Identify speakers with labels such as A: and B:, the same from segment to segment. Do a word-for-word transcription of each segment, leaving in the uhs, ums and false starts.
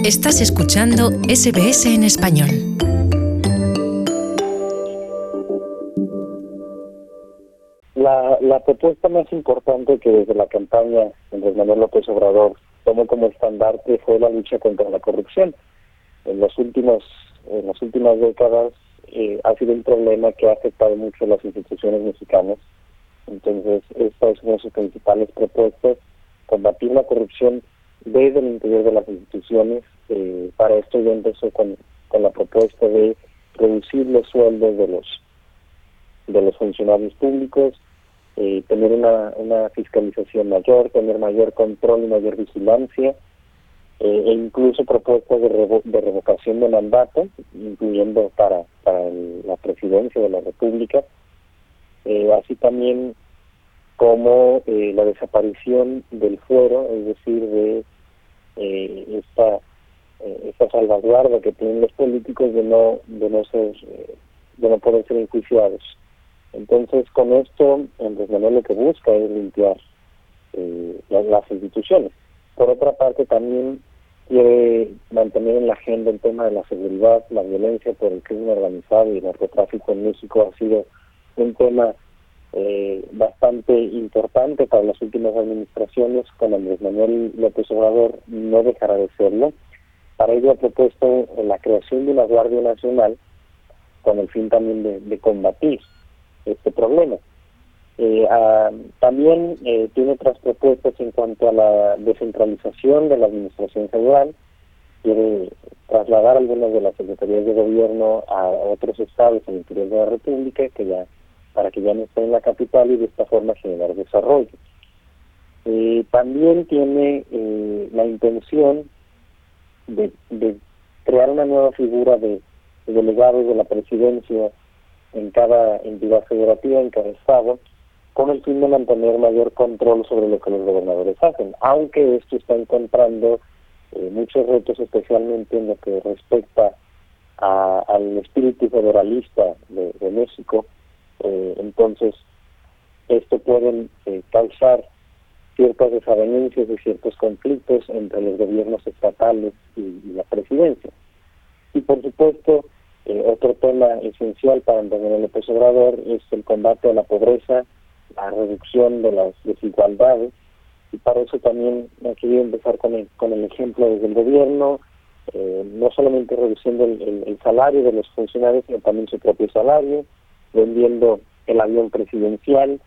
A: Estás escuchando S B S en español.
B: La, la propuesta más importante que desde la campaña Andrés Manuel López Obrador tomó como estandarte fue la lucha contra la corrupción. En los últimos, en las últimas décadas eh, ha sido un problema que ha afectado mucho a las instituciones mexicanas. Entonces, esta es una de sus principales propuestas: combatir la corrupción desde el interior de las instituciones. Eh, para esto ya empezó con, con la propuesta de reducir los sueldos de los de los funcionarios públicos, eh, tener una, una fiscalización mayor, tener mayor control y mayor vigilancia, eh, e incluso propuestas de, revo de revocación de mandato, incluyendo para, para el, la presidencia de la República, eh, así también como eh, la desaparición del fuero, es decir, de eh, esta eh, esta salvaguarda que tienen los políticos de no de no ser eh, de no poder ser enjuiciados. Entonces, con esto, Andrés Manuel lo que busca es limpiar eh, las, las instituciones. Por otra parte, también quiere mantener en la agenda el tema de la seguridad. La violencia por el crimen organizado y el narcotráfico en México ha sido un tema eh, bastante importante para las últimas administraciones. Con Andrés Manuel López Obrador no dejará de serlo. Para ello ha propuesto la creación de una Guardia Nacional con el fin también de, de combatir este problema. Eh, ah, también eh, tiene otras propuestas en cuanto a la descentralización de la administración federal. Quiere trasladar algunas de las secretarías de gobierno a otros estados en el interior de la República, que ya para que ya no estén en la capital, y de esta forma generar desarrollo. Eh, también tiene eh, la intención de, de crear una nueva figura de, de delegados de la presidencia en cada entidad federativa, en cada estado, con el fin de mantener mayor control sobre lo que los gobernadores hacen, aunque esto está encontrando eh, muchos retos, especialmente en lo que respecta a, al espíritu federalista de, de México. Eh, entonces, esto puede eh, causar ciertas desavenencias y ciertos conflictos entre los gobiernos estatales y, y la presidencia. Y por supuesto, Eh, otro tema esencial para Andrés Manuel López Obrador es el combate a la pobreza, la reducción de las desigualdades, y para eso también he querido empezar con el, con el ejemplo desde el gobierno, eh, no solamente reduciendo el, el, el salario de los funcionarios, sino también su propio salario, vendiendo el avión presidencial,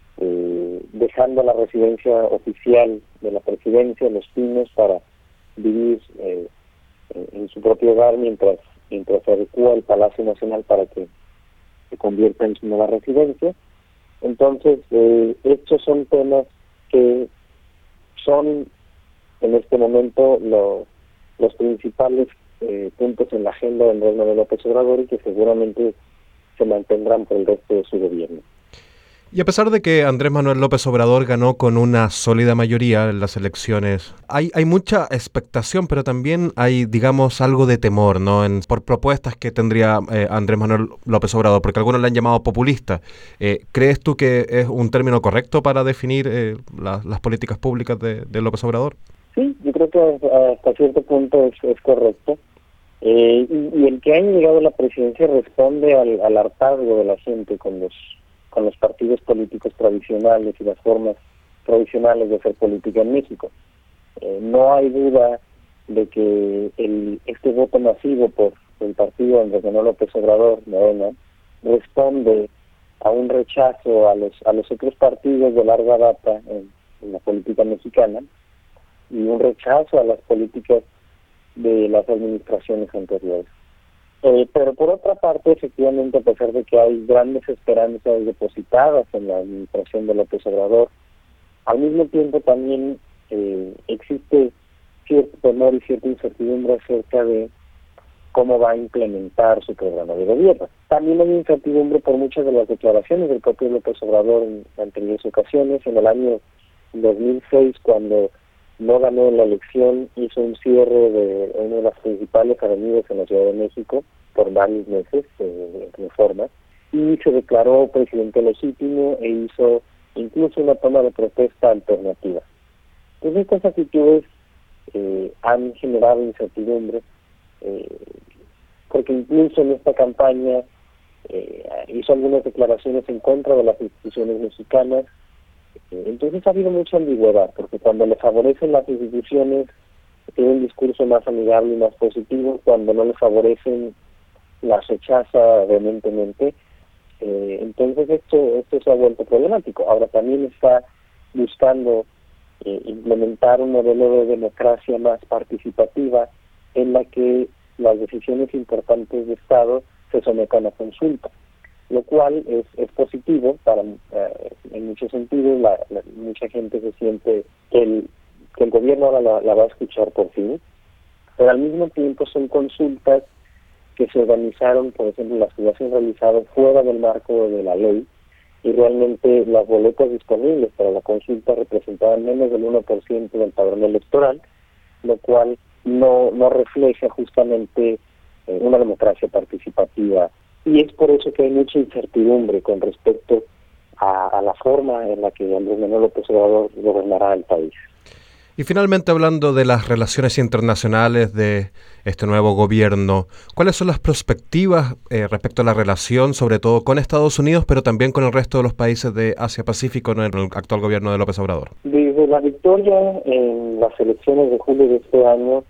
B: eh, dejando la residencia oficial de la presidencia, Los Pinos, para vivir eh, en su propio hogar mientras mientras se adecua el Palacio Nacional para que se convierta en su nueva residencia. Entonces, eh, estos son temas que son en este momento lo, los principales eh, puntos en la agenda del Andrés Manuel López Obrador, y que seguramente se mantendrán por el resto de su gobierno.
C: Y a pesar de que Andrés Manuel López Obrador ganó con una sólida mayoría en las elecciones, hay, hay mucha expectación, pero también hay, digamos, algo de temor, ¿no? En, por propuestas que tendría eh, Andrés Manuel López Obrador, porque algunos le han llamado populista. Eh, ¿Crees tú que es un término correcto para definir eh, la, las políticas públicas de, de López Obrador?
B: Sí, yo creo que hasta cierto punto es, es correcto. Eh, y, y el que haya llegado a la presidencia responde al, al hartazgo de la gente con los con los partidos políticos tradicionales y las formas tradicionales de hacer política en México. Eh, no hay duda de que el este voto masivo por el partido Andrés Manuel López Obrador, Morena, responde a un rechazo a los a los otros partidos de larga data en, en la política mexicana, y un rechazo a las políticas de las administraciones anteriores. Eh, pero por otra parte, efectivamente, a pesar de que hay grandes esperanzas depositadas en la administración de López Obrador, al mismo tiempo también eh, existe cierto temor y cierta incertidumbre acerca de cómo va a implementar su programa de gobierno. También hay incertidumbre por muchas de las declaraciones del propio López Obrador en anteriores ocasiones. En el año dos mil seis, cuando no ganó en la elección, hizo un cierre de una de las principales avenidas en la Ciudad de México por varios meses, eh, de reforma, y se declaró presidente legítimo e hizo incluso una toma de protesta alternativa. Entonces, estas actitudes eh, han generado incertidumbre, eh, porque incluso en esta campaña eh, hizo algunas declaraciones en contra de las instituciones mexicanas. Eh, entonces ha habido mucha ambigüedad, porque cuando le favorecen las instituciones tiene un discurso más amigable y más positivo, cuando no le favorecen las rechaza vehementemente. Eh, entonces esto esto se ha vuelto problemático. Ahora también está buscando eh, implementar un modelo de democracia más participativa en la que las decisiones importantes de Estado se sometan a consulta, lo cual es, es positivo para eh, en muchos sentidos. La, la, mucha gente se siente que el, que el gobierno ahora la, la va a escuchar por fin, pero al mismo tiempo son consultas que se organizaron, por ejemplo, las que ya se han realizado fuera del marco de la ley, y realmente las boletas disponibles para la consulta representaban menos del uno por ciento del padrón electoral, lo cual no, no refleja justamente eh, una democracia participativa. Y es por eso que hay mucha incertidumbre con respecto a, a la forma en la que Andrés Manuel López Obrador gobernará el país.
C: Y finalmente, hablando de las relaciones internacionales de este nuevo gobierno, ¿cuáles son las perspectivas eh, respecto a la relación, sobre todo con Estados Unidos, pero también con el resto de los países de Asia-Pacífico en el actual gobierno de López Obrador?
B: Desde la victoria en las elecciones de julio de este año,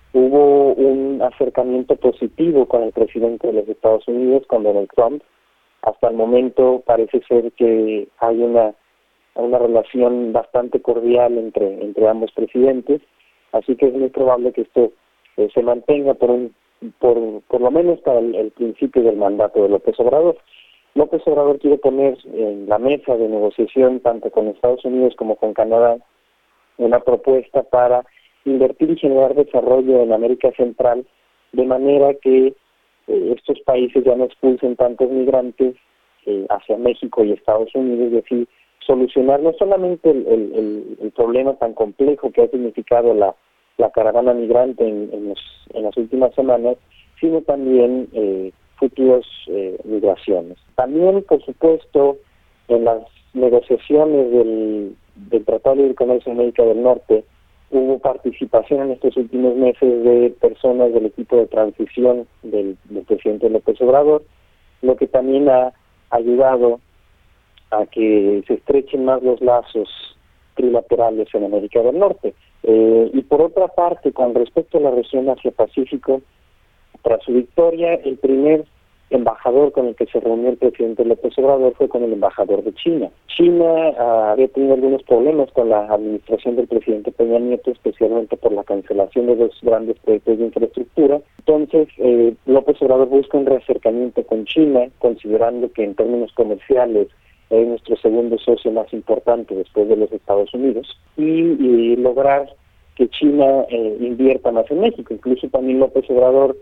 B: hubo un acercamiento positivo con el presidente de los Estados Unidos, con Donald Trump. Hasta el momento parece ser que hay una una relación bastante cordial entre entre ambos presidentes, así que es muy probable que esto eh, se mantenga por un por por lo menos hasta el, el principio del mandato de López Obrador. López Obrador quiere poner en la mesa de negociación, tanto con Estados Unidos como con Canadá, una propuesta para invertir y generar desarrollo en América Central, de manera que eh, estos países ya no expulsen tantos migrantes eh, hacia México y Estados Unidos, y así solucionar no solamente el, el, el problema tan complejo que ha significado la, la caravana migrante en, en, los, en las últimas semanas, sino también eh, futuras eh, migraciones. También, por supuesto, en las negociaciones del, del Tratado de Libre Comercio de América del Norte, hubo participación en estos últimos meses de personas del equipo de transición del, del presidente López Obrador, lo que también ha ayudado a que se estrechen más los lazos trilaterales en América del Norte. Eh, y por otra parte, con respecto a la región Asia-Pacífico, tras su victoria, el primer embajador con el que se reunió el presidente López Obrador fue con el embajador de China. China uh, había tenido algunos problemas con la administración del presidente Peña Nieto, especialmente por la cancelación de dos grandes proyectos de infraestructura. Entonces, eh, López Obrador busca un reacercamiento con China, considerando que en términos comerciales es nuestro segundo socio más importante después de los Estados Unidos, y, y lograr que China eh, invierta más en México. Incluso también López Obrador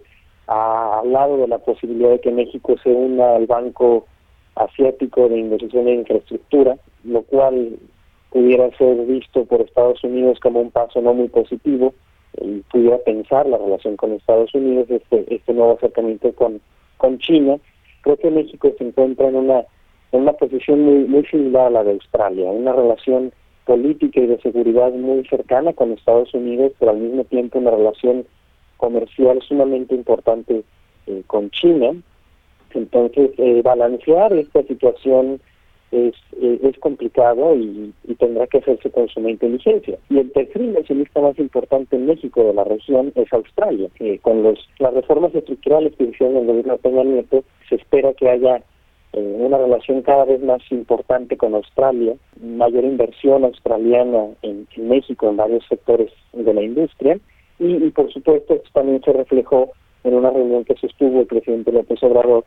B: ha hablado de la posibilidad de que México se una al Banco Asiático de Inversión en Infraestructura, lo cual pudiera ser visto por Estados Unidos como un paso no muy positivo, y pudiera pensar la relación con Estados Unidos, este, este nuevo acercamiento con, con China. Creo que México se encuentra en una en una posición muy muy similar a la de Australia, una relación política y de seguridad muy cercana con Estados Unidos, pero al mismo tiempo una relación comercial sumamente importante eh, con China. Entonces, eh, balancear esta situación es eh, es complicado y, y tendrá que hacerse con suma inteligencia. Y el tercer inversionista más importante en México de la región es Australia. Eh, con los las reformas estructurales que hicieron el gobierno de Peña Nieto, se espera que haya una relación cada vez más importante con Australia, mayor inversión australiana en, en México en varios sectores de la industria, y, y por supuesto esto también se reflejó en una reunión que sostuvo el presidente López Obrador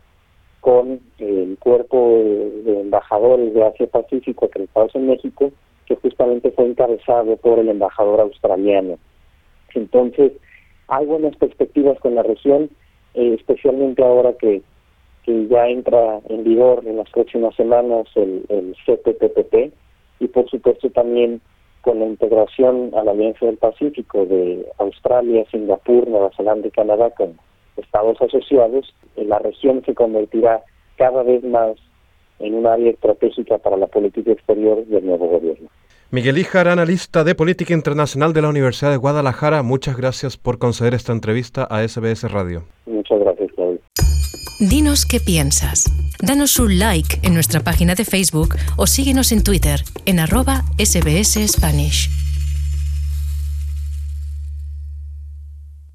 B: con el cuerpo de, de embajadores de Asia-Pacífico acreditados en México, que justamente fue encabezado por el embajador australiano. Entonces, hay buenas perspectivas con la región, eh, especialmente ahora que que ya entra en vigor en las próximas semanas el, el C P T P P, y por supuesto también con la integración a la Alianza del Pacífico de Australia, Singapur, Nueva Zelanda y Canadá con estados asociados, la región se convertirá cada vez más en un área estratégica para la política exterior del nuevo gobierno.
C: Miguel Híjar, analista de política internacional de la Universidad de Guadalajara, muchas gracias por conceder esta entrevista a S B S Radio.
B: Muchas gracias, Claudio.
A: Dinos qué piensas. Danos un like en nuestra página de Facebook o síguenos en Twitter en arroba S B S Spanish.